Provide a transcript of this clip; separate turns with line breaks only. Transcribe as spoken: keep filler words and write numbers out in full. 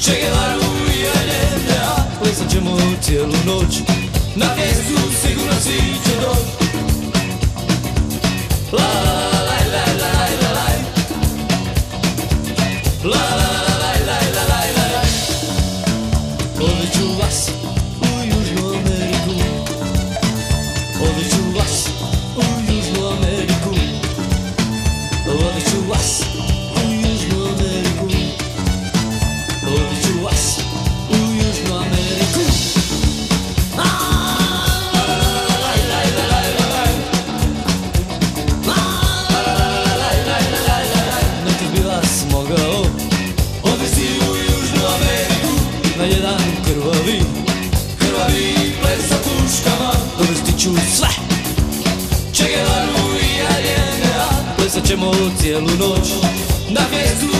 Che Guevaru i N D A, plesat ćemo cijelu noć, na mjestu sigurno svi će doći. La la la la la la la la la la la la la. Odliču vas u Južnu Ameriku, odliču vas u Južnu Ameriku, odliču vas u Južnu Ameriku, odliču vas u Južnu Ameriku. Nekad bi vas mogao odvesti u Južnu Ameriku, na jedan krvavi, krvavi ples sa puškama. Dovesti ću sve, Che Guevaru i N D A, plesat ćemo cijelu noć, na mjestu